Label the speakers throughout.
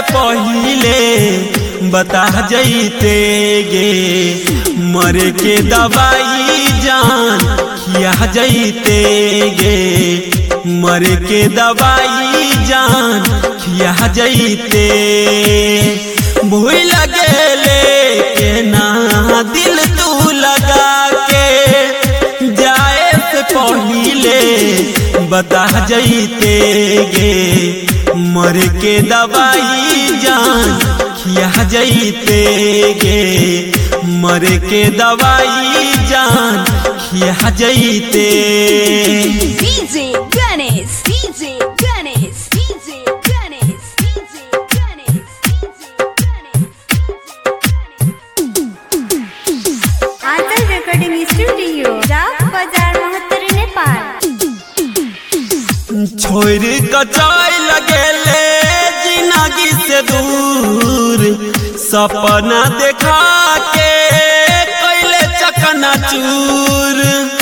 Speaker 1: पहिले बता जैते गे, मरे के दवाई जान खिया जैते गे, मरे के दवाई जान खिया जैते। भूल गेले के ना दिल तू लगा के, जाए से पहिले बता जैते गे, मरे के दवाई जान खिया जैते गे, मरे के दवाई जान खिया जैते।
Speaker 2: DJ Ganesh, DJ Ganesh, DJ Ganesh, DJ Ganesh, DJ Ganesh।
Speaker 3: Anchal recording studio Rao Bazar Mahattar Nepal.
Speaker 1: छोड़ कचाई लगेले जिंदगी से दूर, सपना देखा के कैले चकना चूर।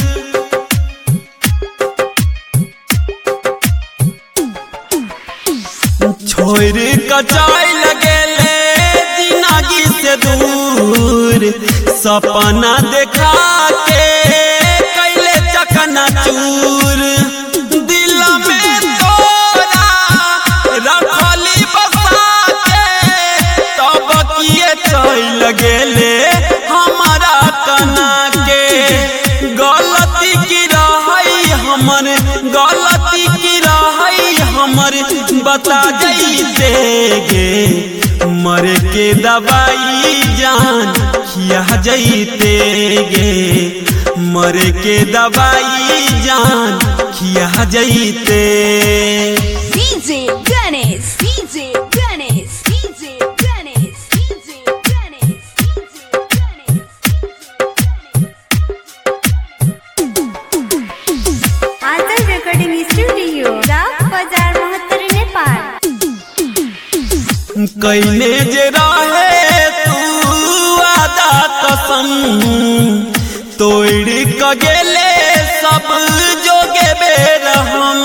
Speaker 1: छोड़ कचाई लगेले जिंदगी से दूर, सपना देखा के कैले चकना चूर। दिल में तोरा रखली बसा के, तब किए चल गेले हमारा कना के। गलती की रही हमर, गलती की रही हमर बता जैते गे, मरे के दवाई जान खिया जैते गे, मरे के दवाई जान खिया जैते।
Speaker 2: DJ Ganesh, DJ Ganesh, DJ Ganesh, DJ Ganesh, DJ Ganesh।
Speaker 3: Anchal recording studio Rao Bazar Mahattar Nepal.
Speaker 1: कैले जे रहे तू आदा कसम, तोड़ क गेले सब जोगे बेरहम।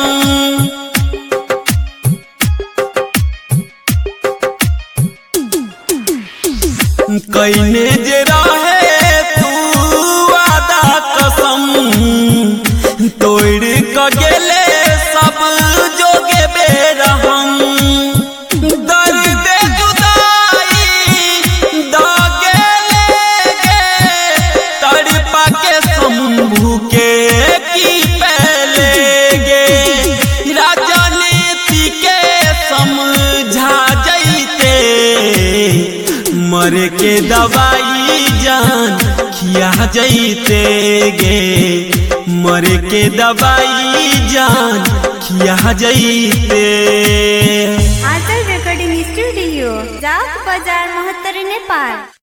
Speaker 1: कैले जे रहे तू आदा कसम, तोड़ क गेले सब जोगे बेरहम। दर्द जुदाई दागे लेगे, तड़पा के शंभू के की पहले गे। राजनीति के समझा जैते, मरे के दवाई जान खिया जैते गे, मरे के दवाई जान खिया जैते।
Speaker 3: आंचल रिकॉर्डिंग स्टूडियो राव बाजार महत्तर नेपाल।